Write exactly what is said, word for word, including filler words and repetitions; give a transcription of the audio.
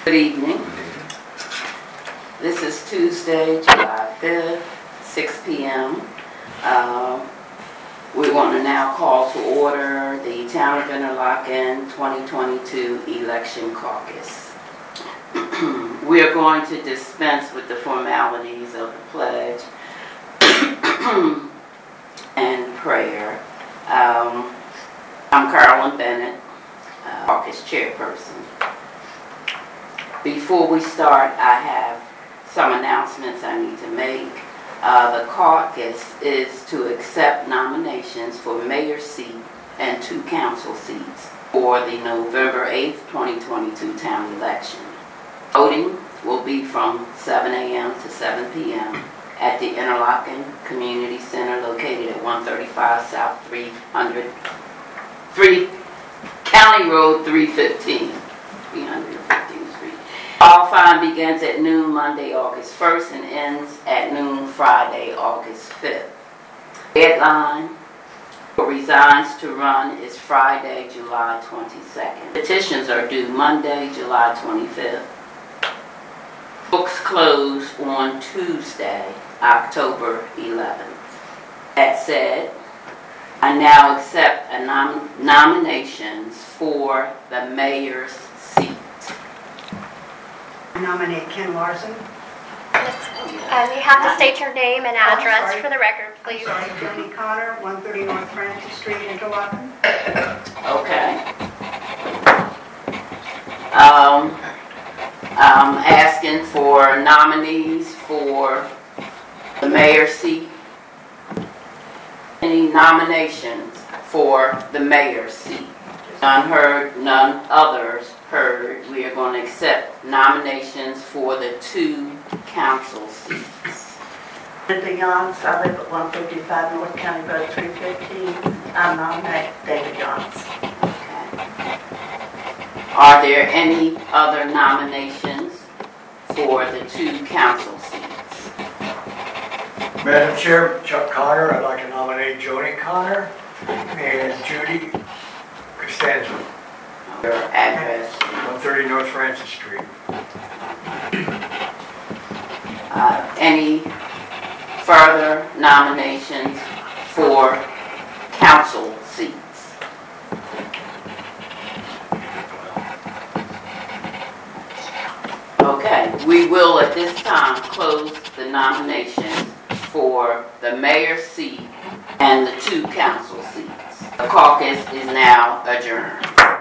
Good evening. This is Tuesday, July fifth, six p m Uh, we want to now call to order the Town of Interlochen twenty twenty-two Election Caucus. We are going to dispense with the formalities of the pledge and prayer. Um, I'm Carolyn Bennett, uh, caucus chairperson. Before we start, I have some announcements I need to make. Uh, the caucus is to accept nominations for mayor's seat and two council seats for the November eighth, twenty twenty-two town election. Voting will be from seven a m to seven p m at the Interlochen Community Center located at one thirty-five South three hundred, three County Road three fifteen. three hundred fifteenth Street. Qualifying begins at noon Monday, August first and ends at noon Friday, August fifth. Deadline for resigns to run is Friday, July twenty-second. Petitions are due Monday, July twenty-fifth. Books close on Tuesday, October eleventh. That said, I now accept a nom- nominations for the mayor's seat. I nominate Ken Larson. Um, you have to state your name and address sorry. for the record, please. I'm sorry, Joni Connor, one thirty North Francis Street, Interlochen. Okay. Um, I'm asking for nominees for the mayor's seat. Any nominations for the mayor's seat? None heard, none others heard. We are going to accept nominations for the two council seats. Linda Yance, I live at one fifty-five North County Road three fifteen. I nominate David Yance. Okay. Are there any other nominations for the two council seats? Madam Chair, Chuck Connor, I'd like to nominate Joni Connor and Judy Costanzo, Your address. one thirty North Francis Street. Uh, any further nominations for council seats? Okay, we will at this time close the nominations for the mayor's seat and the two council seats. The caucus is now adjourned.